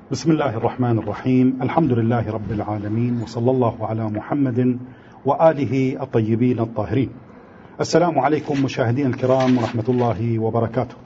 بسم الله الرحمن الرحيم. الحمد لله رب العالمين، وصلى الله على محمد وآله الطيبين الطاهرين. السلام عليكم مشاهدين الكرام ورحمة الله وبركاته.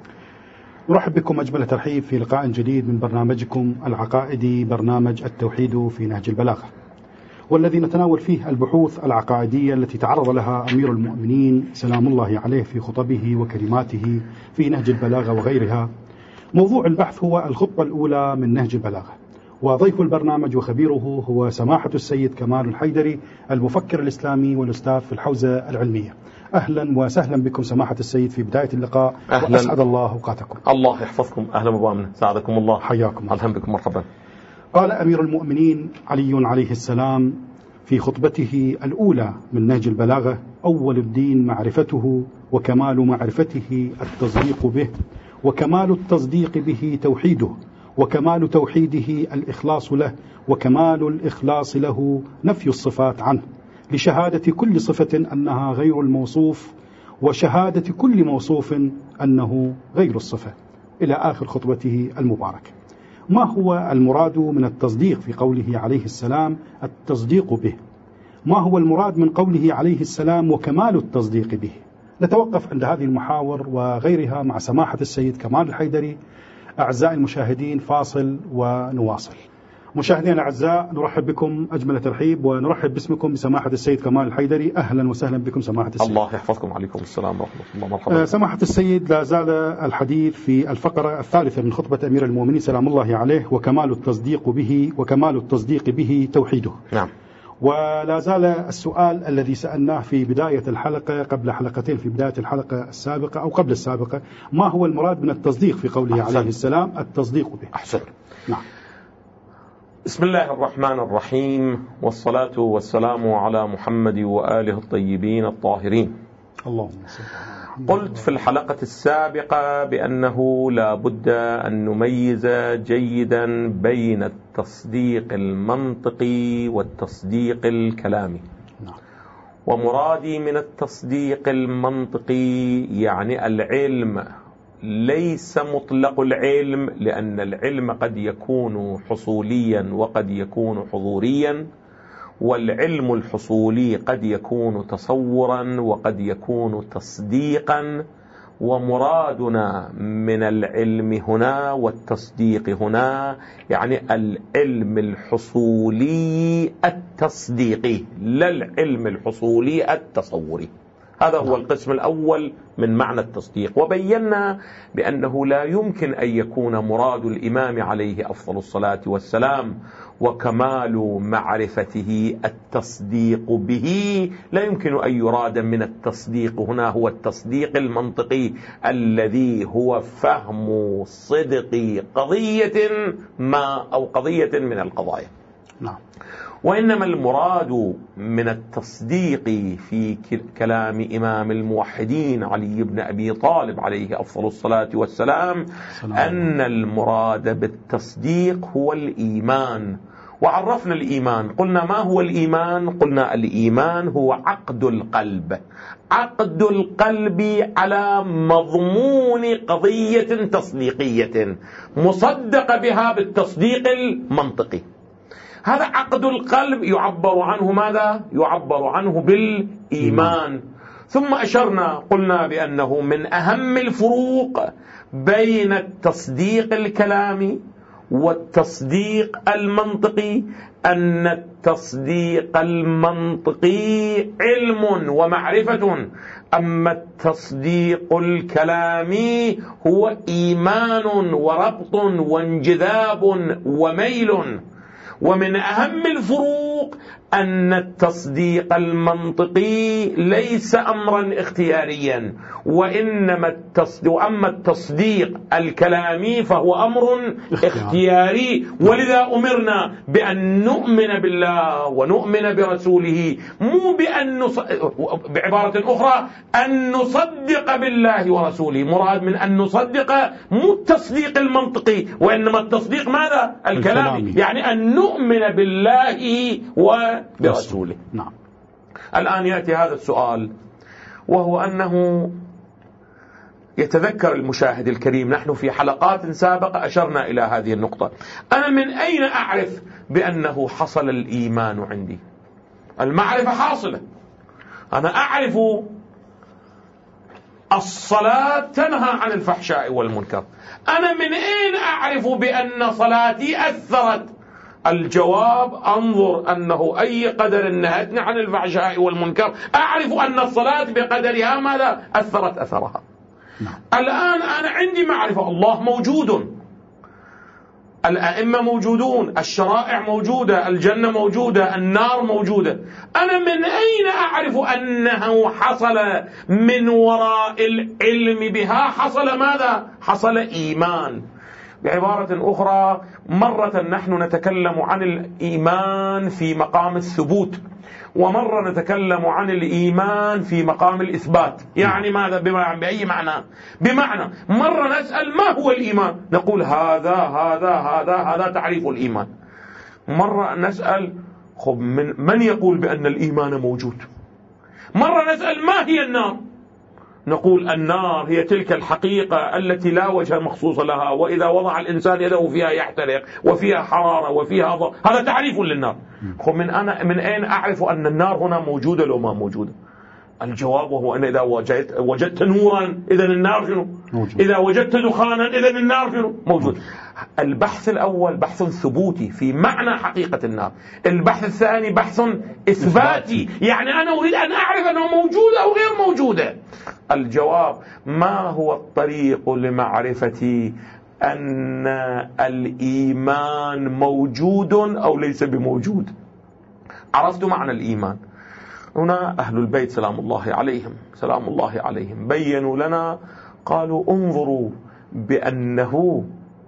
نرحب بكم أجمل ترحيب في لقاء جديد من برنامجكم العقائدي، برنامج التوحيد في نهج البلاغة، والذي نتناول فيه البحوث العقائدية التي تعرض لها أمير المؤمنين سلام الله عليه في خطبه وكلماته في نهج البلاغة وغيرها. موضوع البحث هو الخطبة الأولى من نهج البلاغة، وضيف البرنامج وخبيره هو سماحة السيد كمال الحيدري، المفكر الإسلامي والأستاذ في الحوزة العلمية. أهلا وسهلا بكم سماحة السيد في بداية اللقاء، وأسعد الله أوقاتكم. الله يحفظكم. أهلا وسهلا، سعدكم الله. حياكم. أهلا بكم، مرحبا. قال أمير المؤمنين علي عليه السلام في خطبته الأولى من نهج البلاغة: أول الدين معرفته، وكمال معرفته التصديق به، وكمال التصديق به توحيده، وكمال توحيده الإخلاص له، وكمال الإخلاص له نفي الصفات عنه، لشهادة كل صفة أنها غير الموصوف، وشهادة كل موصوف أنه غير الصفة، إلى آخر خطبته المباركة. ما هو المراد من التصديق في قوله عليه السلام التصديق به؟ ما هو المراد من قوله عليه السلام وكمال التصديق به؟ نتوقف عند هذه المحاور وغيرها مع سماحة السيد كمال الحيدري. أعزائي المشاهدين، فاصل ونواصل. مشاهدينا الأعزاء، نرحب بكم أجمل ترحيب، ونرحب باسمكم بسماحة السيد كمال الحيدري. أهلا وسهلا بكم سماحة السيد. الله يحفظكم. عليكم السلام ورحمة الله. مرحبا. سماحة السيد، لا زال الحديث في الفقرة الثالثة من خطبة أمير المؤمنين سلام الله عليه: وكمال التصديق به، وكمال التصديق به توحيده. نعم. ولا زال السؤال الذي سألناه في بداية الحلقة قبل حلقتين، في بداية الحلقة السابقة أو قبل السابقة: ما هو المراد من التصديق في قوله عليه السلام التصديق به؟ أحسن. نعم. بسم الله الرحمن الرحيم، والصلاة والسلام على محمد وآله الطيبين الطاهرين. اللهم صل على محمد. قلت في الحلقة السابقة بأنه لا بد أن نميز جيدا بين التصديق المنطقي والتصديق الكلامي. نعم. ومرادي من التصديق المنطقي يعني العلم، ليس مطلق العلم، لأن العلم قد يكون حصوليا وقد يكون حضوريا، والعلم الحصولي قد يكون تصورا وقد يكون تصديقا. ومرادنا من العلم هنا والتصديق هنا يعني العلم الحصولي التصديقي، لا العلم الحصولي التصوري. هذا هو القسم الأول من معنى التصديق. وبينا بأنه لا يمكن أن يكون مراد الإمام عليه أفضل الصلاة والسلام وكمال معرفته التصديق به، لا يمكن أن يراد من التصديق هنا هو التصديق المنطقي الذي هو فهم صدق قضية ما أو قضية من القضايا. نعم. وإنما المراد من التصديق في كلام إمام الموحدين علي بن أبي طالب عليه أفضل الصلاة والسلام أن المراد بالتصديق هو الإيمان. وعرفنا الإيمان، قلنا ما هو الإيمان؟ قلنا الإيمان هو عقد القلب، عقد القلب على مضمون قضية تصديقية مصدق بها بالتصديق المنطقي. هذا عقد القلب يعبر عنه ماذا؟ يعبر عنه بالإيمان. ثم أشرنا قلنا بأنه من أهم الفروق بين التصديق الكلامي والتصديق المنطقي أن التصديق المنطقي علم ومعرفة، أما التصديق الكلامي هو إيمان وربط وانجذاب وميل. ومن أهم الفروق أن التصديق المنطقي ليس أمرا اختياريا، وأما التصديق الكلامي فهو أمر اختياري. ولذا أمرنا بأن نؤمن بالله ونؤمن برسوله، مو بعبارة أخرى أن نصدق بالله ورسوله. مراد من أن نصدق مو التصديق المنطقي، وإنما التصديق ماذا؟ الكلامي، يعني أن نؤمن بالله وبرسوله. نعم. الآن يأتي هذا السؤال، وهو أنه يتذكر المشاهد الكريم، نحن في حلقات سابقة أشرنا إلى هذه النقطة. أنا من أين أعرف بأنه حصل الإيمان عندي؟ المعرفة حاصلة. أنا أعرف الصلاة تنهى عن الفحشاء والمنكر. أنا من أين أعرف بأن صلاتي أثرت؟ الجواب: أنظر أنه أي قدر نهتني عن الفحشاء والمنكر أعرف أن الصلاة بقدرها ماذا؟ أثرت أثرها. الآن أنا عندي معرفة، الله موجود، الأئمة موجودون، الشرائع موجودة، الجنة موجودة، النار موجودة. أنا من أين أعرف أنه حصل من وراء العلم بها حصل ماذا؟ حصل إيمان. بعبارة أخرى، مرة نحن نتكلم عن الإيمان في مقام الثبوت، ومرة نتكلم عن الإيمان في مقام الإثبات. يعني ماذا؟ بأي معنى؟ بمعنى مرة نسأل ما هو الإيمان، نقول هذا تعريف الإيمان. مرة نسأل من يقول بأن الإيمان موجود. مرة نسأل ما هي النار، نقول النار هي تلك الحقيقة التي لا وجه مخصوص لها، وإذا وضع الإنسان يده فيها يحترق، وفيها حرارة وفيها ضوء. هذا تعريف للنار. من أين أعرف أن النار هنا موجودة لو ما موجودة؟ الجواب هو أن إذا وجدت نورا إذا النار شنو؟ موجود. إذا وجدت دخانا إذا النار شنو؟ موجود. البحث الأول بحث ثبوتي في معنى حقيقة النار. البحث الثاني بحث إثباتي، يعني أنا أريد أن أعرف أنه موجودة أو غير موجودة. الجواب: ما هو الطريق لمعرفتي أن الإيمان موجود أو ليس بموجود؟ عرفت معنى الإيمان. هنا أهل البيت سلام الله عليهم بينوا لنا، قالوا: انظروا بأنه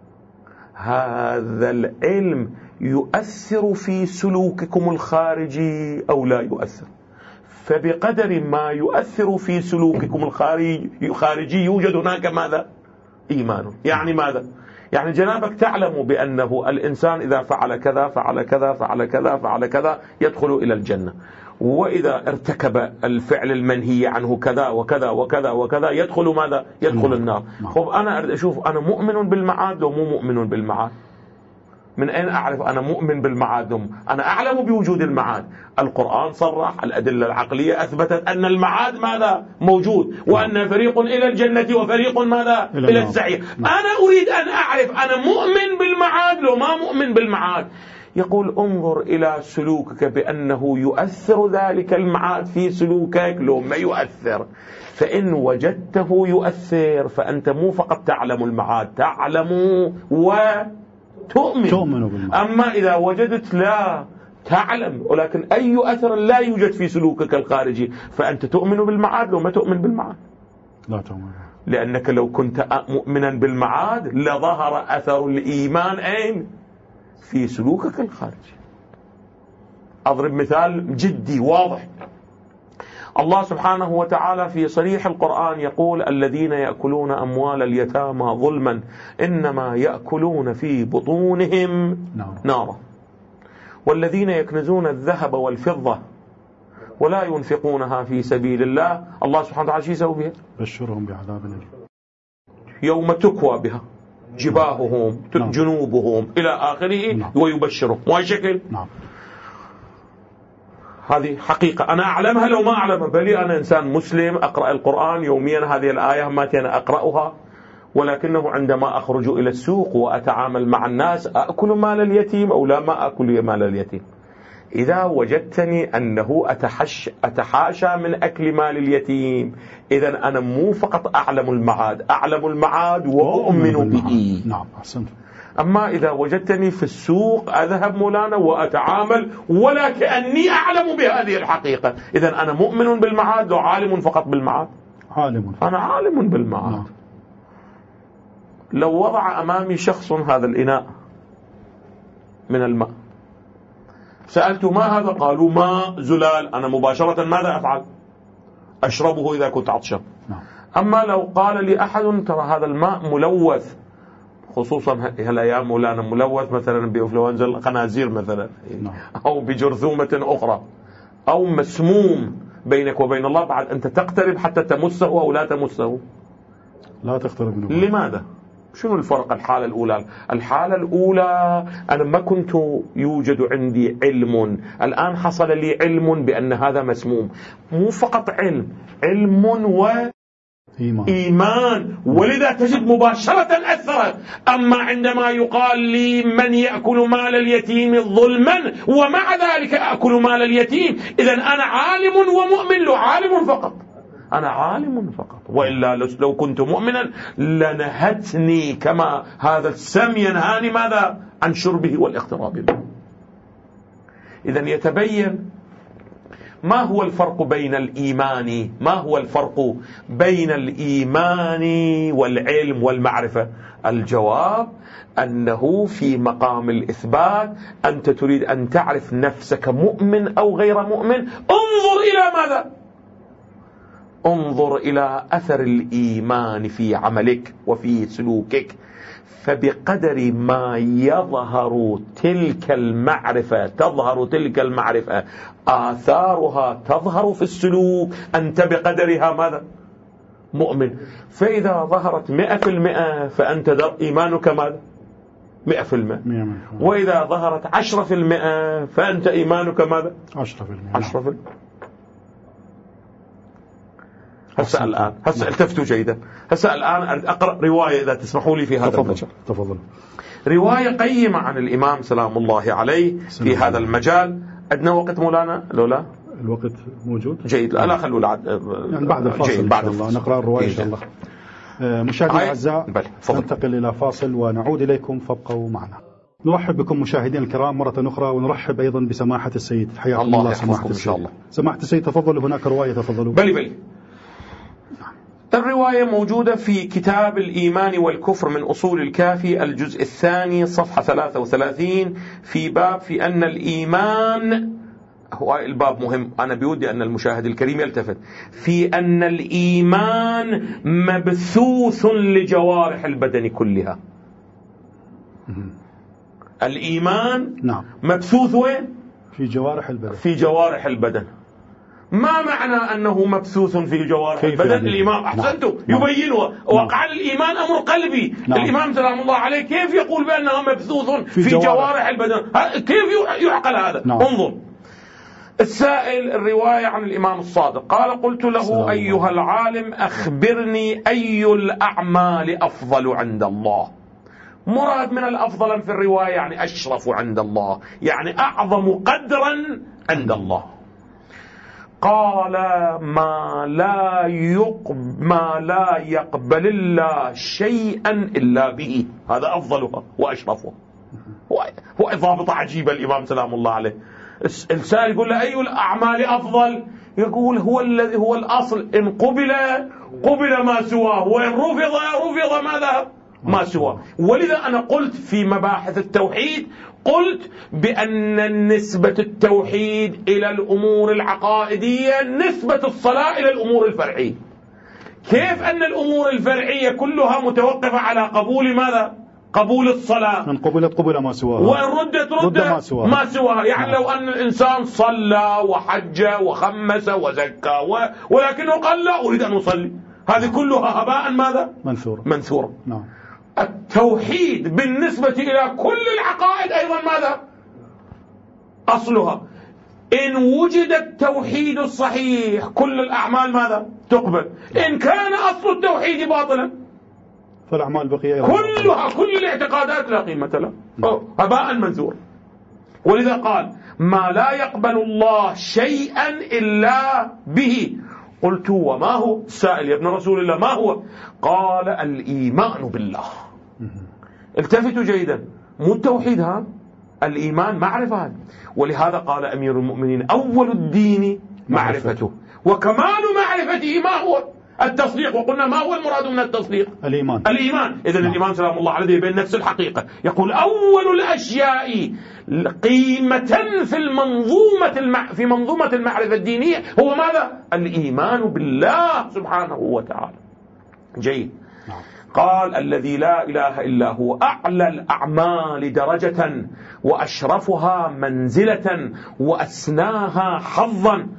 هذا العلم يؤثر في سلوككم الخارجي أو لا يؤثر، فبقدر ما يؤثر في سلوككم الخارجي يوجد هناك ماذا؟ إيمان. يعني ماذا؟ يعني جنابك تعلم بأنه الإنسان إذا فعل كذا فعل كذا فعل كذا فعل كذا يدخل إلى الجنة، وإذا ارتكب الفعل المنهي عنه كذا وكذا وكذا وكذا يدخل ماذا؟ يدخل النار. خب أنا أشوف أنا مؤمن بالمعاد لو مو مؤمن بالمعاد. من أين أعرف أنا مؤمن بالمعاد؟ أنا أعلم بوجود المعاد، القرآن صرح، الأدلة العقلية أثبتت أن المعاد ماذا؟ موجود، وأن فريق إلى الجنة وفريق ماذا؟ إلى السعير. أنا أريد أن أعرف أنا مؤمن بالمعاد لو ما مؤمن بالمعاد. يقول: انظر إلى سلوكك بأنه يؤثر ذلك المعاد في سلوكك لو ما يؤثر. فإن وجدته يؤثر فأنت مو فقط تعلم المعاد، تعلم وتؤمن بالمعاد. أما إذا وجدت لا تعلم ولكن أي أثر لا يوجد في سلوكك الخارجي، فأنت تؤمن بالمعاد لو ما تؤمن بالمعاد. لا تؤمن، لأنك لو كنت مؤمنا بالمعاد لظهر أثر الإيمان أين؟ في سلوكك الخارجي. أضرب مثال جدي واضح. الله سبحانه وتعالى في صريح القرآن يقول: الذين يأكلون أموال اليتامى ظلما إنما يأكلون في بطونهم نارا، والذين يكنزون الذهب والفضة ولا ينفقونها في سبيل الله، الله سبحانه وتعالى شو يسوي بها؟ بشرهم بعذاب أليم يوم تكوى بها جباههم جنوبهم إلى آخره، ويبشرهم. وهي شكل هذه حقيقة أنا أعلمها لو ما أعلمها، بل أنا إنسان مسلم أقرأ القرآن يوميا، هذه الآية ما أنا أقرأها، ولكنه عندما أخرج إلى السوق وأتعامل مع الناس أأكل مال اليتيم أو لا ما أكل مال اليتيم. إذا وجدتني أنه أتحاشى من أكل مال اليتيم، إذن أنا مو فقط أعلم المعاد وأؤمن به. نعم، أحسنت. أما إذا وجدتني في السوق أذهب مولانا وأتعامل ولا كأني أعلم بهذه الحقيقة، إذن أنا مؤمن بالمعاد وعالم فقط بالمعاد. أنا عالم بالمعاد. لو وضع أمامي شخص هذا الإناء من الماء، سألته: ما هذا؟ قالوا: ماء زلال. أنا مباشرة ماذا أفعل؟ أشربه إذا كنت عطشان. أما لو قال لي أحد: ترى هذا الماء ملوث، خصوصا هالأيام مولانا ملوث مثلا بإنفلونزا الخنازير مثلا، أو بجرثومة أخرى، أو مسموم، بينك وبين الله بعد أنت تقترب حتى تمسه أو لا تمسه. لا تقترب من الله. لماذا؟ شنو الفرق؟ الحالة الأولى، الحالة الأولى أنا ما كنت يوجد عندي علم، الآن حصل لي علم بأن هذا مسموم. مو فقط علم وإيمان، ولذا تجد مباشرة أثرت. أما عندما يقال لي من يأكل مال اليتيم ظلما ومع ذلك أكل مال اليتيم، إذن أنا عالم ومؤمن، له عالم فقط، أنا عالم فقط، وإلا لو كنت مؤمنا لنهتني كما هذا السم ينهاني ماذا؟ عن شربه والاقتراب منه. إذن يتبين ما هو الفرق بين الإيمان، ما هو الفرق بين الإيمان والعلم والمعرفة؟ الجواب أنه في مقام الإثبات أنت تريد أن تعرف نفسك مؤمن أو غير مؤمن، انظر إلى ماذا؟ انظر إلى أثر الإيمان في عملك وفي سلوكك. فبقدر ما يظهر تلك المعرفة، تظهر تلك المعرفة، آثارها تظهر في السلوك، أنت بقدرها ماذا؟ مؤمن. فإذا ظهرت 100% فأنت إيمانك ماذا؟ 100%. وإذا ظهرت 10% فأنت إيمانك ماذا؟ 10%. هسه الآن التفتوا جيدا. هسه الآن أقرأ رواية إذا تسمحوا لي في هذا المجال. تفضل. رواية قيمة عن الإمام سلام الله عليه في هذا المجال. عندنا وقت مولانا؟ لولا الوقت موجود جيد. لا خلوا يعني بعد الفاصل بعد إن شاء الله نقرأ الرواية إن شاء الله. مشاهدينا الأعزاء ننتقل إلى فاصل ونعود إليكم، فابقوا معنا. نرحب بكم مشاهدينا الكرام مرة أخرى، ونرحب أيضا بسماحة السيد. حياكم الله سماحة السيد. سماحة السيد تفضلوا، هناك رواية تفضلوا. بلي الرواية موجودة في كتاب الإيمان والكفر من أصول الكافي الجزء الثاني صفحة 33 في باب في أن الإيمان، هو الباب مهم، أنا بودي أن المشاهد الكريم يلتفت، في أن الإيمان مبثوث لجوارح البدن كلها. الإيمان نعم مبثوث وين؟ في جوارح البدن. في جوارح البدن. ما معنى أنه مبثوث في جوارح البدن؟ يعني الإمام أحسنتم يبينه. وقع الإيمان أمر قلبي. الإمام سلام الله عليه كيف يقول بأنه مبثوث في جوارح البدن؟ كيف يعقل هذا؟ انظر السائل الرواية عن الإمام الصادق قال: قلت له: أيها العالم أخبرني أي الأعمال أفضل عند الله. مراد من الأفضل في الرواية يعني أشرف عند الله، يعني أعظم قدرا عند الله. قال: ما لا يقبل الله شيئا إلا به. هذا أفضلها وأشرفها. هو ضابط عجيب الإمام سلام الله عليه. السائل يقول له: أي الأعمال أفضل؟ يقول: هو الذي هو الأصل، إن قبل ما سواه، وإن رفض ماذا؟ ما سواه. ولذا أنا قلت في مباحث التوحيد، قلت بأن نسبة التوحيد إلى الأمور العقائدية نسبة الصلاة إلى الأمور الفرعية. كيف أن الأمور الفرعية كلها متوقفة على قبول ماذا؟ قبول الصلاة. من قبل ما سواها، وإن ردت ما سواها. يعني لو أن الإنسان صلى وحج وخمس وزكى ولكنه قال: لا أريد أن أصلي، هذه كلها هباء ماذا؟ منثورة. نعم. التوحيد بالنسبة إلى كل العقائد أيضا ماذا؟ أصلها. إن وجد التوحيد الصحيح كل الأعمال ماذا؟ تقبل. إن كان أصل التوحيد باطلا فالأعمال بقية كلها، كل الاعتقادات لا قيمة لها، هباء منثور. ولذا قال: ما لا يقبل الله شيئا إلا به. قلت: وما هو؟ السائل: يا ابن رسول الله ما هو؟ قال: الإيمان بالله. التفتوا جيدا، مو التوحيد، ها الإيمان معرفة. ولهذا قال أمير المؤمنين: أول الدين معرفته، وكمال معرفته ما هو؟ التصديق. وقلنا ما هو المراد من التصديق؟ الإيمان. إذن الإمام سلام الله عليه يبين نفس الحقيقة، يقول: أول الأشياء قيمة في منظومة المعرفة الدينية هو ماذا؟ الإيمان بالله سبحانه وتعالى. جيد. قال: الذي لا إله إلا هو أعلى الأعمال درجة وأشرفها منزلة وأسناها حظا.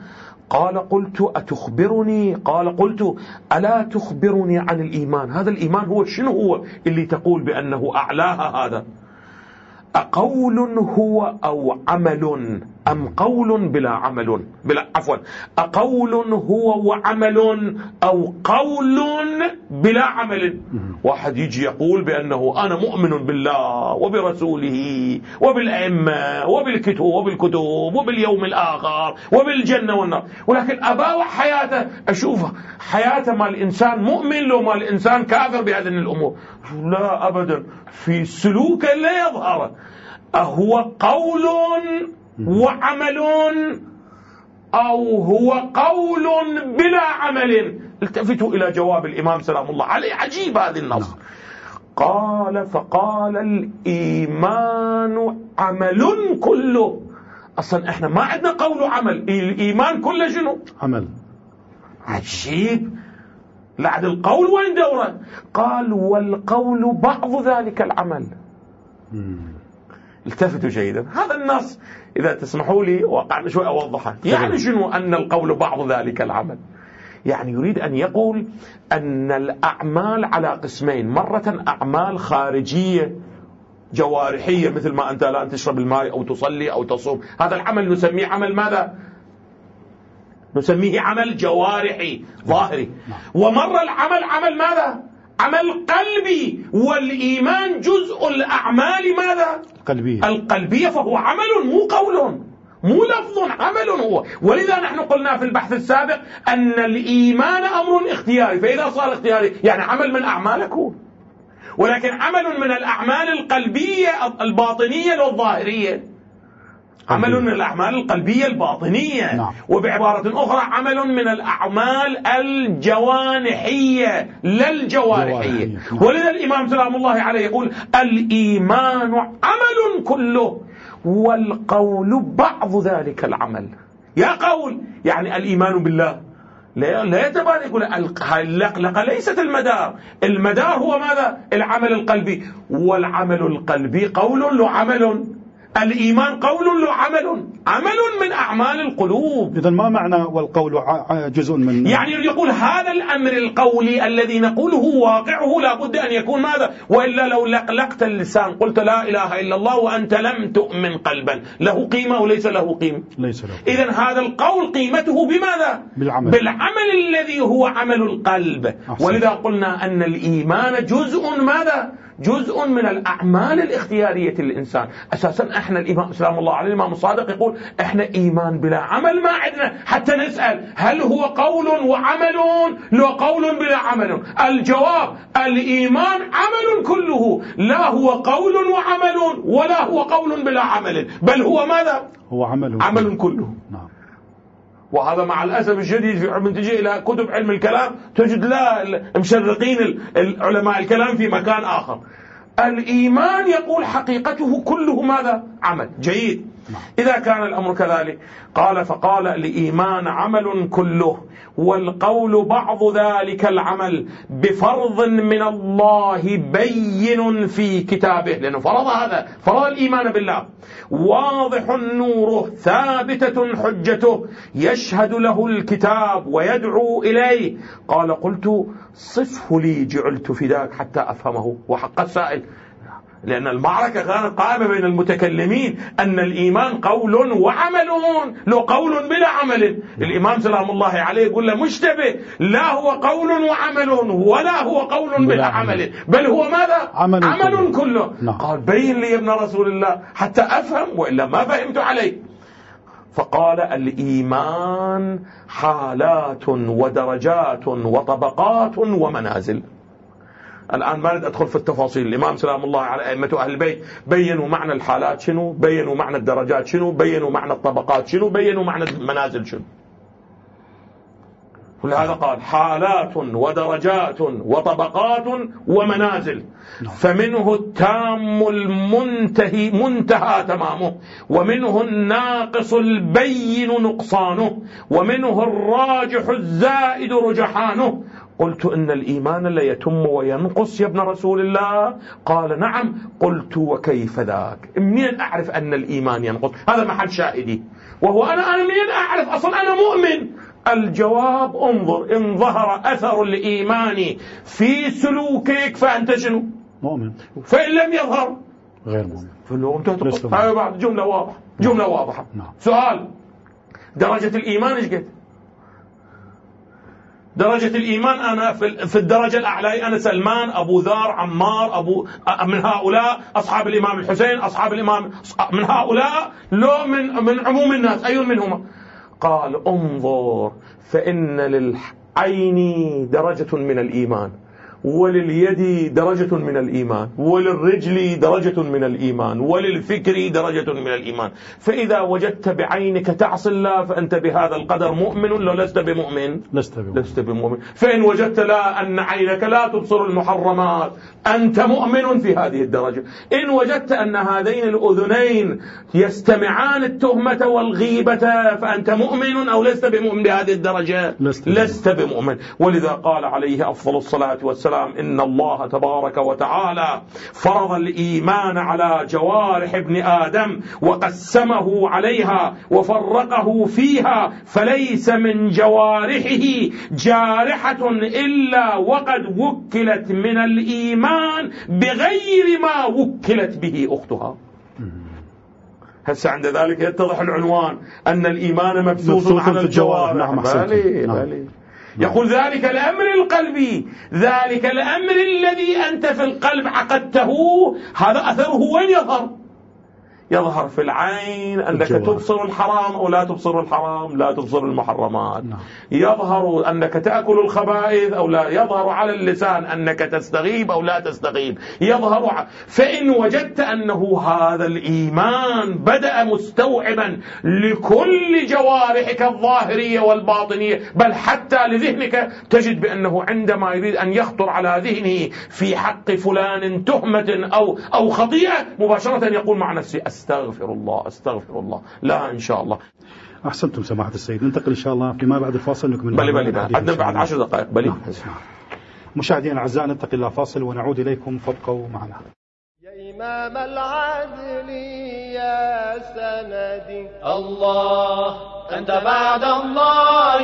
قال قلت أتخبرني؟ قال قلت ألا تخبرني عن الإيمان؟ هذا الإيمان هو شنو هو اللي تقول بأنه أعلاها؟ هذا أقول هو أو عمل أم قول بلا عمل؟ أقول هو وعمل أو قول بلا عمل؟ واحد يجي يقول بأنه أنا مؤمن بالله وبرسوله وبالأئمة وبالكتب وباليوم الآخر وبالجنة والنار، ولكن أباوع حياته، أشوف حياته مال الإنسان مؤمن لو مال الإنسان كافر بهذه الأمور. لا أبدا، في سلوكه لا يظهر. أهو قول وعمل أو هو قول بلا عمل؟ التفتوا إلى جواب الإمام سلام الله عليه، عجيب هذا النص. قال فقال الإيمان عمل كله. أصلا إحنا ما عندنا قول وعمل، الإيمان كله شنو؟ عمل. عجيب، لعد القول وين دوره؟ قال والقول بعض ذلك العمل. التفتوا جيدا، هذا النص إذا تسمحوا لي وقعنا شوي أوضحه. يعني شنو أن القول بعض ذلك العمل؟ يعني يريد أن يقول أن الأعمال على قسمين، مرة أعمال خارجية جوارحية مثل ما أنت الآن تشرب الماء أو تصلي أو تصوم، هذا العمل نسميه عمل ماذا؟ نسميه عمل جوارحي ظاهري. ومرة العمل عمل ماذا؟ عمل قلبي. والإيمان جزء الأعمال ماذا؟ القلبية، فهو عمل مو قول مو لفظ، عمل هو. ولذا نحن قلنا في البحث السابق أن الإيمان أمر اختياري، فإذا صار اختياري يعني عمل من أعمالكم، ولكن عمل من الأعمال القلبية الباطنية والظاهرية، عمل من الأعمال القلبية الباطنية. نعم. وبعبارة أخرى عمل من الأعمال الجوانحية لا الجوارحية. نعم. ولذا الإمام سلام الله عليه يقول الإيمان عمل كله والقول بعض ذلك العمل. يا قول يعني الإيمان بالله لا يتبالي، يقول اللقلقة ليست المدار هو ماذا؟ العمل القلبي، والعمل القلبي قول له عمل، الإيمان قول له عمل من أعمال القلوب. إذن ما معنى والقول جزء من، يعني يقول هذا الأمر القولي الذي نقوله واقعه لابد أن يكون ماذا؟ وإلا لو لقلقت اللسان قلت لا إله إلا الله وأنت لم تؤمن قلبا، له قيمة وليس له قيمة؟ ليس له. إذن هذا القول قيمته بماذا؟ بالعمل الذي هو عمل القلب. أحسن. ولذا قلنا أن الإيمان جزء ماذا؟ جزء من الأعمال الاختيارية للإنسان. أساسا احنا الإمام سلام الله عليه الإمام الصادق يقول احنا إيمان بلا عمل ما عندنا، حتى نسأل هل هو قول وعمل لو قول بلا عمل؟ الجواب الإيمان عمل كله، لا هو قول وعمل ولا هو قول بلا عمل، بل هو ماذا؟ هو عمل كله. نعم. وهذا مع الأسف الشديد من تجي إلى كتب علم الكلام تجد لا مشرقين العلماء الكلام في مكان آخر. الإيمان يقول حقيقته كله ماذا؟ عمل. جيد. إذا كان الأمر كذلك قال فقال الإيمان عمل كله والقول بعض ذلك العمل بفرض من الله بين في كتابه، لأنه فرض هذا، فرض الإيمان بالله، واضح نوره ثابتة حجته، يشهد له الكتاب ويدعو إليه. قال قلت صفه لي جعلت فداك حتى أفهمه. وحق السائل، لأن المعركة كانت قائمة بين المتكلمين أن الإيمان قول وعمل، لو قول بلا عمل. الإمام سلام الله عليه يقول له مشتبه، لا هو قول وعمل ولا هو قول بلا عمل، بل هو ماذا؟ عمل كله. قال بين لي يا ابن رسول الله حتى أفهم وإلا ما فهمت عليه. فقال الإيمان حالات ودرجات وطبقات ومنازل. الآن ما نريد أدخل في التفاصيل، الإمام سلام الله على أئمة أهل البيت بيّنوا معنى الحالات شنو، بيّنوا معنى الدرجات شنو، بيّنوا معنى الطبقات شنو، بيّنوا معنى المنازل شنو. ولهذا قال حالات ودرجات وطبقات ومنازل، فمنه التام المنتهي منتهى تمامه، ومنه الناقص البين نقصانه، ومنه الراجح الزائد رجحانه. قلت إن الإيمان لا يتم وينقص يا ابن رسول الله؟ قال نعم. قلت وكيف ذاك؟ منين أعرف أن الإيمان ينقص؟ هذا محل شاهدي. وهو أنا منين أعرف أصلا أنا مؤمن؟ الجواب انظر، إن ظهر أثر الإيمان في سلوكك فأنت شنو؟ مؤمن. فإن لم يظهر غير مؤمن. هذا بعد جملة واضحة. جملة واضحة. سؤال: درجة الإيمان إيش قد؟ درجة الإيمان أنا في الدرجة الأعلى، أنا سلمان، أبو ذر، عمار، من هؤلاء أصحاب الإمام الحسين، أصحاب الإمام من هؤلاء، لو من عموم الناس أي منهما؟ قال انظر، فإن للعين درجة من الإيمان، ولليد درجة من الإيمان، وللرجل درجة من الإيمان، وللفكر درجة من الإيمان. فإذا وجدت بعينك تعصي الله فأنت بهذا القدر مؤمن لو لست بمؤمن؟ لست بمؤمن. فإن وجدت لا أن عينك لا تبصر المحرمات أنت مؤمن في هذه الدرجة. إن وجدت أن هذين الأذنين يستمعان التهمة والغيبة فأنت مؤمن أو لست بمؤمن بهذه الدرجة؟ لست بمؤمن. ولذا قال عليه أفضل الصلاة والسلام: إن الله تبارك وتعالى فرض الإيمان على جوارح ابن آدم وقسمه عليها وفرقه فيها، فليس من جوارحه جارحة إلا وقد وكلت من الإيمان بغير ما وكلت به أختها. هسه عند ذلك يتضح العنوان أن الإيمان مبثوث على الجوارح. يقول ذلك الأمر القلبي، ذلك الأمر الذي أنت في القلب عقدته، هذا أثره وين يظهر؟ يظهر في العين أنك تبصر الحرام أو لا تبصر الحرام، لا تبصر المحرمات. يظهر أنك تأكل الخبائث أو لا، يظهر على اللسان أنك تستغيب أو لا تستغيب، يظهر. فإن وجدت أنه هذا الإيمان بدأ مستوعبا لكل جوارحك الظاهرية والباطنية، بل حتى لذهنك، تجد بأنه عندما يريد أن يخطر على ذهنه في حق فلان تهمة أو خطيئة مباشرة يقول مع نفسه: أستغفر الله أستغفر الله، لا إن شاء الله. أحسنتم سماحة السيد. ننتقل إن شاء الله فيما بعد الفاصل نكمل. بلي عندنا بعد 10 دقائق. بلي. مشاهدينا الأعزاء، ننتقل إلى فاصل ونعود إليكم، فابقوا معنا. يا إمام العدل يا سندي، الله أنت بعد الله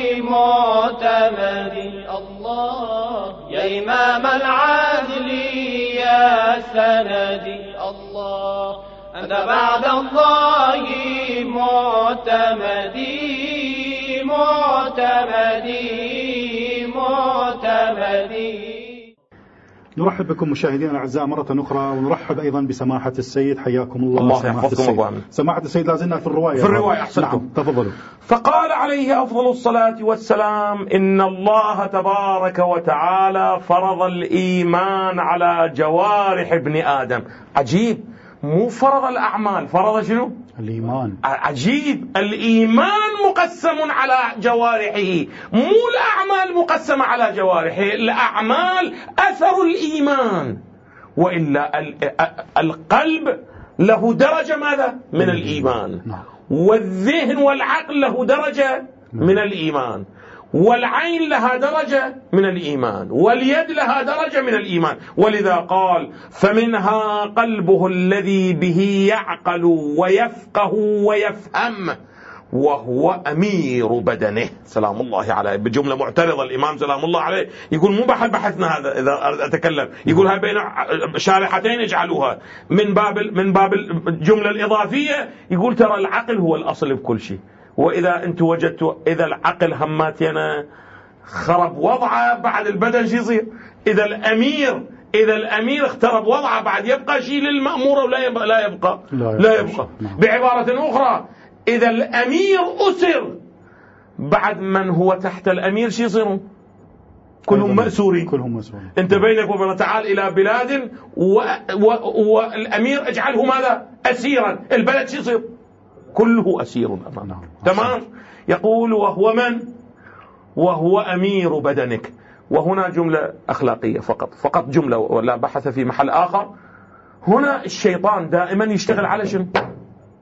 معتمدي، الله يا إمام العدل يا سندي، الله أنت بعد الله معتمدي معتمدي معتمدي. نرحب بكم مشاهدينا الأعزاء مرة أخرى، ونرحب أيضا بسماحة السيد. حياكم الله. الله يحفظكم. سماحة السيد، لازلنا في الرواية. أحسنتم. نعم، تفضلوا. فقال عليه أفضل الصلاة والسلام: إن الله تبارك وتعالى فرض الإيمان على جوارح ابن آدم. عجيب، مو فرض الأعمال، فرض شنو؟ الإيمان. عجيب، الإيمان مقسم على جوارحه، مو الأعمال مقسمة على جوارحه. الأعمال أثر الإيمان، وإلا القلب له درجة ماذا؟ من الإيمان. والذهن والعقل له درجة من الإيمان، والعين لها درجة من الإيمان، واليد لها درجة من الإيمان. ولذا قال: فمنها قلبه الذي به يعقل ويفقه ويفهم وهو أمير بدنه. سلام الله عليه. بجملة معترضة الإمام سلام الله عليه يقول: مو بحثنا هذا إذا أتكلم، يقول هاي بين شارحتين اجعلوها من باب الجملة الإضافية. يقول ترى العقل هو الأصل بكل شيء، وإذا أنت وجدت إذا العقل هماتنا خرب وضعه بعد البدن شي يصير. إذا الأمير اخترب وضعه بعد يبقى شيء للمأمور ولا يبقى لا يبقى. بعبارة أخرى، إذا الأمير أسر بعد من هو تحت الأمير شي يصيرون؟ كلهم مأسورين. أنت بينك وبين تعال إلى بلاد والأمير اجعله ماذا؟ أسيرا، البلد شي يصير؟ كله أسير أمامه. تمام. يقول: وهو من؟ وهو أمير بدنك. وهنا جملة أخلاقية فقط جملة، ولا بحث في محل آخر. هنا الشيطان دائما يشتغل على شنو؟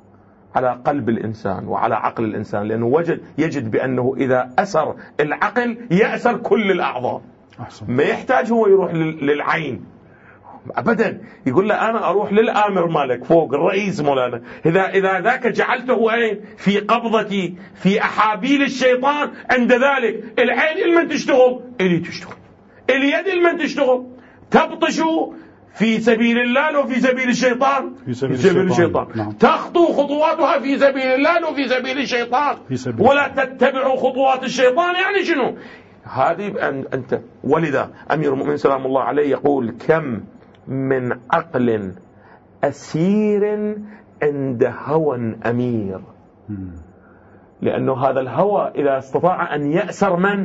على قلب الإنسان وعلى عقل الإنسان، لأنه يجد بأنه إذا أسر العقل يأسر كل الأعضاء. ما يحتاج هو يروح للعين أبدا، يقول له أنا أروح للآمر مالك فوق الرئيس مولانا، إذا ذاك جعلته أين في قبضتي في أحابيل الشيطان، عند ذلك العين المن تشتغل إلي تشتغل، اليد المن تشتغل، تبطش في سبيل الله لو في سبيل الشيطان، في سبيل الشيطان. نعم. تخطو خطواتها في سبيل الله لو في سبيل الشيطان، ولا تتبع خطوات الشيطان. يعني شنو هذه أنت؟ ولذا أمير المؤمنين سلام الله عليه يقول كم من عقل أسير عند هوى أمير، لأنه هذا الهوى إذا استطاع أن يأسر من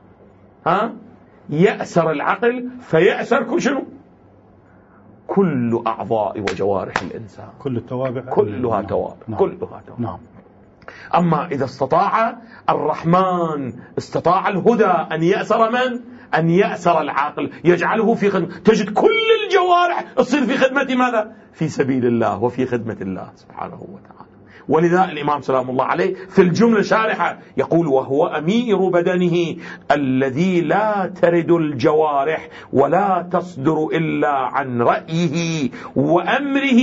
يأسر العقل فيأسر كل شنو؟ كل أعضاء وجوارح الإنسان، كل التوابع كلها توابع. نعم. كلها توابع. نعم. أما إذا استطاع الرحمن، استطاع الهدى أن يأسر من؟ أن يأسر العقل، يجعله في خدمة، تجد كل الجوارح تصير في خدمة ماذا؟ في سبيل الله وفي خدمة الله سبحانه وتعالى. ولذا الإمام سلام الله عليه في الجملة شارحة يقول وهو أمير بدنه الذي لا ترد الجوارح ولا تصدر إلا عن رأيه وأمره،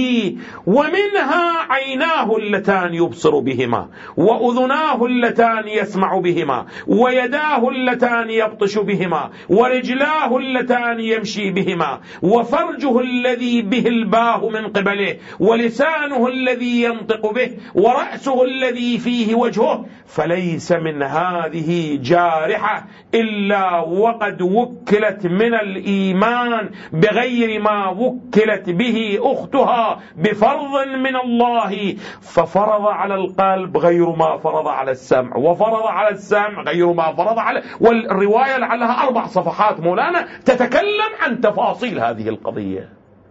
ومنها عيناه اللتان يبصر بهما، وأذناه اللتان يسمع بهما، ويداه اللتان يبطش بهما، ورجلاه اللتان يمشي بهما، وفرجه الذي به الباه من قبله، ولسانه الذي ينطق به، ورأسه الذي فيه وجهه، فليس من هذه جارحة إلا وقد وكلت من الإيمان بغير ما وكلت به أختها بفرض من الله، ففرض على القلب غير ما فرض على السمع، وفرض على السمع غير ما فرض على. والرواية لعلها 4 صفحات مولانا تتكلم عن تفاصيل هذه القضية.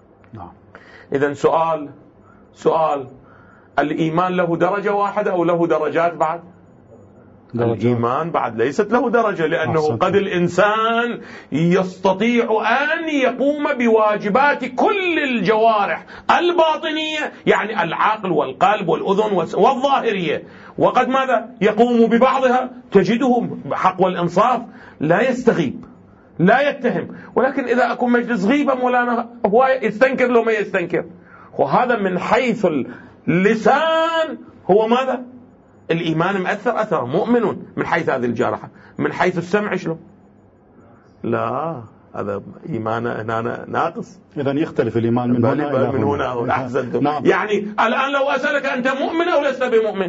إذن سؤال الإيمان له درجة واحدة أو له درجات؟ بعد الإيمان بعد ليست له درجة، لأنه قد الإنسان يستطيع أن يقوم بواجبات كل الجوارح الباطنية، يعني العقل والقلب والأذن والظاهرية، وقد ماذا يقوم ببعضها تجده بحق والإنصاف لا يستغيب لا يتهم. ولكن إذا أكون مجلس غيبة مولانا هو يستنكر لو ما يستنكر، وهذا من حيث اللسان هو ماذا؟ الإيمان مأثر أثر مؤمن من حيث هذه الجارحة. من حيث السمع شلون؟ لا، هذا إيمان هنا ناقص. إذن يختلف الإيمان من هنا من هنا. أحسنتم. نعم. يعني الآن لو أسألك أنت مؤمن أو لست بمؤمن؟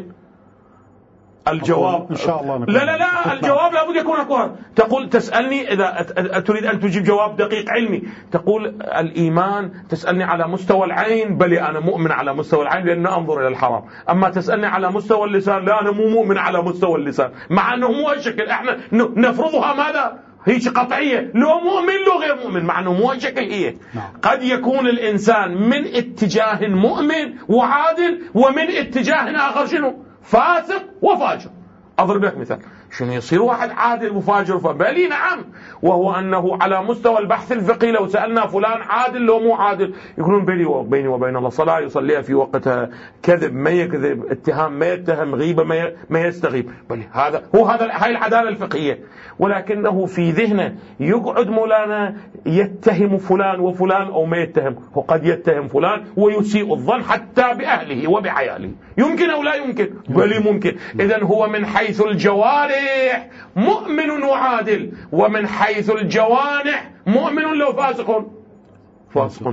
الجواب إن شاء الله لا الجواب لابد يكون أقوى. تقول تسألني إذا تريد أن تجيب جواب دقيق علمي، تقول الإيمان، تسألني على مستوى العين، بل أنا مؤمن على مستوى العين لأن أنظر إلى الحرام. أما تسألني على مستوى اللسان، لا أنا مو مؤمن على مستوى اللسان، مع أنه مو هالشكل. إحنا نفرضها ماذا؟ هي قطعية، لو مؤمن لو غير مؤمن، مع أنه مو هالشكل هي. قد يكون الإنسان من اتجاه مؤمن وعادل، ومن اتجاه آخر شنو؟ فاسق وفاجر. أضرب لك مثال، شنو يصير واحد عادل وفاجر؟ فبالي نعم، وهو أنه على مستوى البحث الفقهي لو سألنا فلان عادل لو مو عادل، يقولون بيني وبين الله صلاة يصليها في وقتها، كذب ما يكذب، اتهام ما يتهم، غيبة ما يستغيب، بل هاي العدالة الفقهية. ولكنه في ذهنه يقعد مولانا يتهم فلان وفلان أو ما يتهم، وقد يتهم فلان ويسيء الظن حتى بأهله وبعياله. يمكن أو لا يمكن؟ بل ممكن. إذن هو من حيث الجوارح مؤمن وعادل، ومن حيث الجوانح مؤمن لو فاسق فاجر.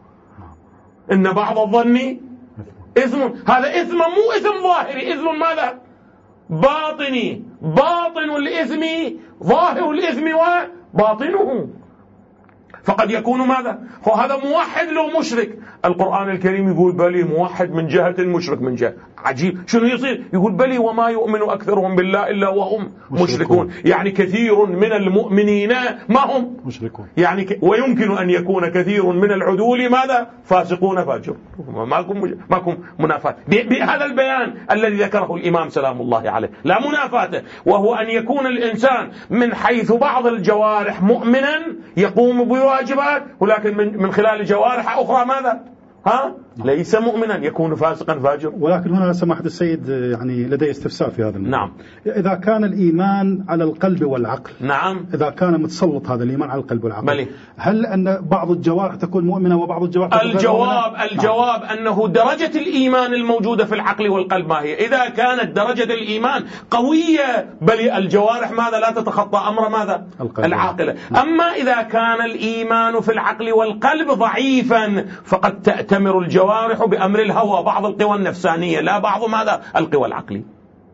إن بعض الظن إثم. هذا إثم مو إثم ظاهري، إثم ماذا؟ باطني. باطن الإثم ظاهر الإثم وباطنه. فقد يكون ماذا؟ هذا موحد لو مشرك. القرآن الكريم يقول بلي موحد من جهة، المشرك من جهة. عجيب. شنو يصير؟ يقول بلي وما يؤمن أكثرهم بالله إلا وهم مشركون. يعني كثير من المؤمنين ما هم مشركون، يعني ويمكن أن يكون كثير من العدول ماذا؟ فاسقون فاجر. ماكم منافاة بهذا البيان الذي ذكره الإمام سلام الله عليه، لا منافاة، وهو أن يكون الإنسان من حيث بعض الجوارح مؤمنا يقوم بواجبات، ولكن من خلال جوارح أخرى ماذا؟ ليس مؤمنا، يكون فاسقا فاجر. ولكن هنا سماحة السيد يعني لدي استفسار في هذا الموضوع. نعم. إذا كان الإيمان على القلب والعقل، نعم، إذا كان متسلط هذا الإيمان على القلب والعقل، بلي. هل أن بعض الجوارح تكون مؤمنة وبعض الجوارح تكون الجواب أنه درجة الإيمان الموجودة في العقل والقلب ما هي؟ إذا كانت درجة الإيمان قوية بل الجوارح ماذا لا تتخطى أمر ماذا؟ العاقلة. أما إذا كان الإيمان في العقل والقلب ضعيفا فقد تأتمر الجوارح بأمر الهوى، بعض القوى النفسانية، لا بعض ماذا؟ القوى العقلية.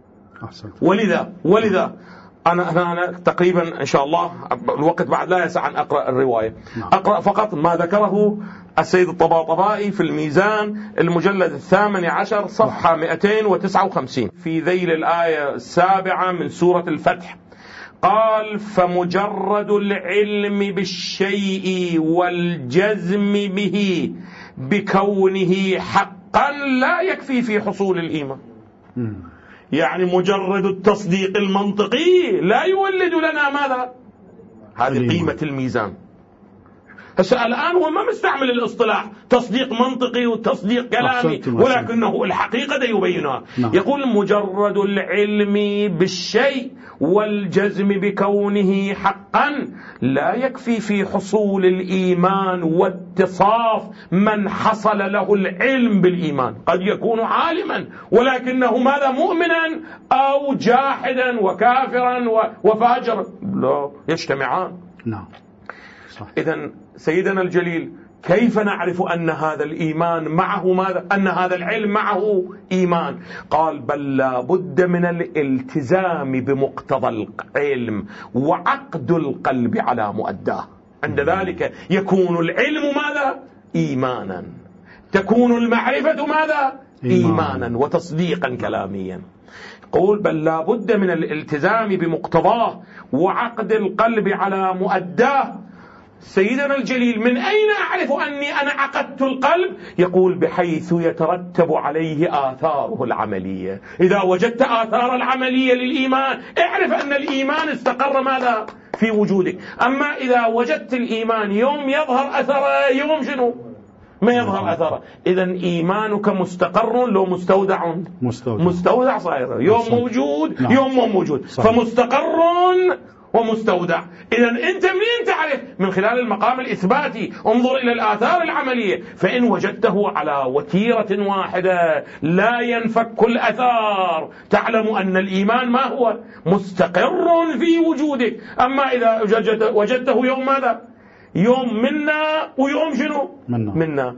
ولذا أنا تقريبا إن شاء الله الوقت بعد لا يسع أن أقرأ الرواية. أقرأ فقط ما ذكره السيد الطباطبائي في الميزان المجلد 18 صفحة 259 في ذيل الآية 7 من سورة الفتح. قال: فمجرد العلم بالشيء والجزم به بكونه حقا لا يكفي في حصول الإيمان. يعني مجرد التصديق المنطقي لا يولد لنا ماذا؟ هذه قيمة الميزان. هسه الآن هو ما مستعمل الاصطلاح تصديق منطقي وتصديق كلامي، ولكنه الحقيقة يبينها. يقول: مجرد العلم بالشيء والجزم بكونه حقا لا يكفي في حصول الإيمان واتصاف من حصل له العلم بالإيمان. قد يكون عالما ولكنه ماذا؟ مؤمنا أو جاحدا وكافرا وفاجرا، لا يجتمعان. نعم. إذن سيدنا الجليل كيف نعرف أن هذا الإيمان معه ماذا؟ أن هذا العلم معه إيمان؟ قال: بل لا بد من الالتزام بمقتضى العلم وعقد القلب على مؤداه. عند ذلك يكون العلم ماذا؟ إيمانا، تكون المعرفة ماذا؟ إيمانا وتصديقا كلاميا. قول: بل لا بد من الالتزام بمقتضاه وعقد القلب على مؤداه. سيدنا الجليل من أين أعرف أني أنا عقدت القلب؟ يقول: بحيث يترتب عليه آثاره العملية. إذا وجدت آثار العملية للإيمان اعرف أن الإيمان استقر ماذا؟ في وجودك. أما إذا وجدت الإيمان يوم يظهر أثره يوم شنو؟ ما يظهر أثره. إذن إيمانك مستقر لو مستودع؟ مستودع صاير، يوم موجود يوم مو موجود، فمستقر ومستودع. إذن أنت منين تعرف؟ من خلال المقام الإثباتي. انظر إلى الآثار العملية، فإن وجدته على وتيرة واحدة لا ينفك الأثار تعلم أن الإيمان ما هو؟ مستقر في وجودك. أما إذا وجدته يوم ماذا؟ يوم منا ويوم شنو؟ منا.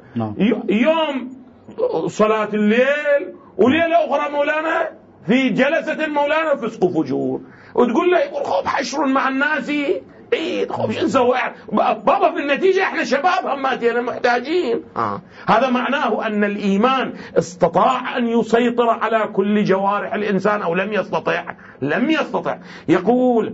يوم صلاة الليل وليلة أخرى مولانا في جلسة مولانا فسق فجور، وتقول له يقول خب حشر مع الناس عيد، خب شو نسوي بابا؟ في النتيجة احنا شباب هماتنا محتاجين. هذا معناه أن الإيمان استطاع أن يسيطر على كل جوارح الإنسان أو لم يستطع؟ لم يستطع. يقول: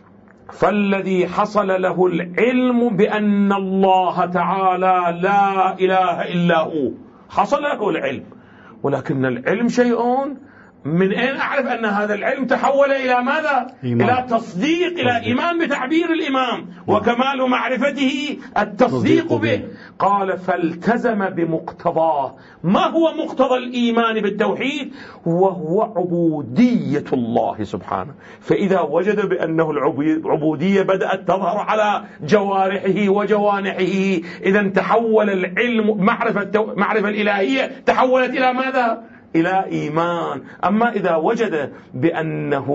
فالذي حصل له العلم بأن الله تعالى لا إله إلا هو، حصل له العلم، ولكن العلم شيء. من أين أعرف أن هذا العلم تحول إلى ماذا؟ إلى تصديق، إلى إيمان بتعبير الإمام، وكمال معرفته التصديق به. قال: فالتزم بمقتضاه. ما هو مقتضى الإيمان بالتوحيد؟ وهو عبودية الله سبحانه. فإذا وجد بأنه العبودية بدأت تظهر على جوارحه وجوانحه، إذا تحول العلم معرفة الإلهية تحولت إلى ماذا؟ إلى إيمان. أما إذا وجد بأنه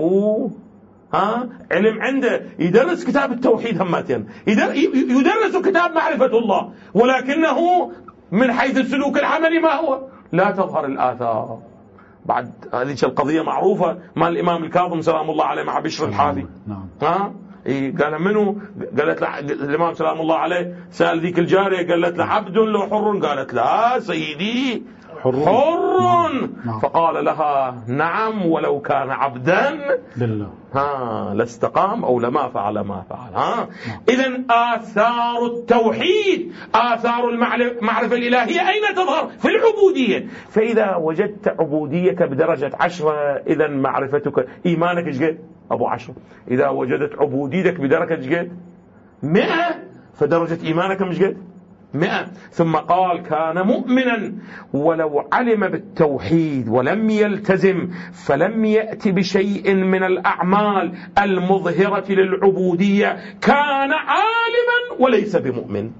علم عنده يدرس كتاب التوحيد همتين، يدرس كتاب معرفة الله، ولكنه من حيث السلوك العملي ما هو؟ لا تظهر الآثار. بعد هذه القضية معروفة مع الإمام الكاظم سلام الله عليه مع بشر الحافي. قال منه؟ قالت له الإمام سلام الله عليه سأل ذيك الجارية، قالت له عبد لو حر؟ قالت له سيدي حر. فقال لها: نعم ولو كان عبدا لله لاستقام أو لما فعل ما فعل. إذن آثار التوحيد، آثار المعرفة الإلهية أين تظهر؟ في العبودية. فإذا وجدت عبودية بدرجة 10 إذن معرفتك إيمانك ايش قد؟ أبو 10. إذا وجدت عبوديتك بدرجة ايش قد؟ 100 فدرجة إيمانك مش قد؟ ثم قال كان مؤمنا ولو علم بالتوحيد ولم يلتزم فلم يأتي بشيء من الأعمال المظهرة للعبودية كان عالما وليس بمؤمن.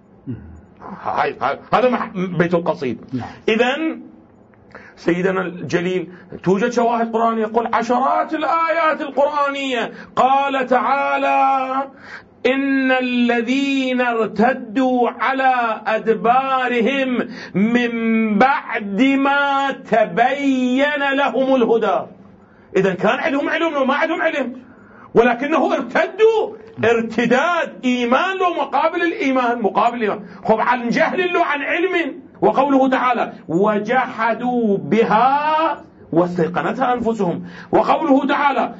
هذا بيت القصيد. إذن سيدنا الجليل توجد شواهد قرآنية، يقول عشرات الآيات القرآنية قال تعالى إن الذين ارتدوا على أدبارهم من بعد ما تبين لهم الهدى. إذن كان عندهم علم وما عندهم علم، ولكنه ارتدوا ارتداد إيمان له مقابل الإيمان مقابل الإيمان، خب عن جهل له عن علم. وقوله تعالى وجحدوا بها واستيقنتها أنفسهم، وقوله تعالى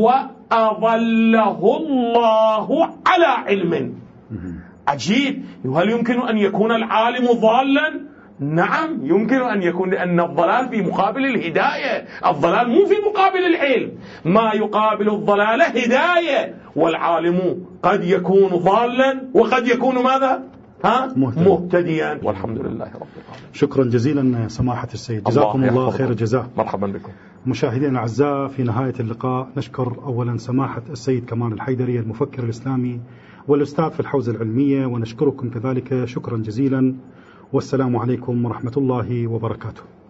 وأضله الله على علم. عجيب. هل يمكن أن يكون العالم ضالا؟ نعم يمكن أن يكون، لأن الضلال في مقابل الهداية، الضلال مو في مقابل العلم، ما يقابل الضلال هداية، والعالم قد يكون ضالا وقد يكون ماذا؟ مهتديا. والحمد لله رب العالمين. شكرا جزيلا سماحة السيد، جزاكم الله خير الجزاء. مرحبا بكم. مشاهدينا الأعزاء، في نهاية اللقاء نشكر أولا سماحة السيد كمال الحيدري المفكر الإسلامي والأستاذ في الحوزة العلمية، ونشكركم كذلك شكرا جزيلا، والسلام عليكم ورحمة الله وبركاته.